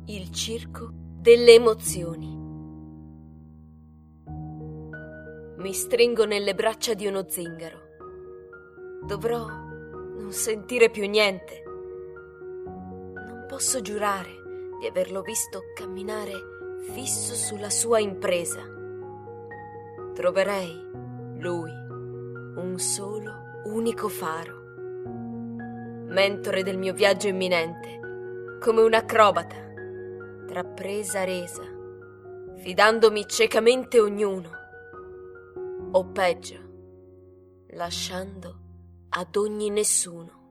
Il circo delle emozioni. Mi stringo nelle braccia di uno zingaro. Dovrò non sentire più niente. Non posso giurare di averlo visto camminare fisso sulla sua impresa. Troverei lui, un solo, unico faro, mentore del mio viaggio imminente, come un acrobata, tra presa resa, fidandomi ciecamente ognuno, o peggio, lasciando ad ogni nessuno.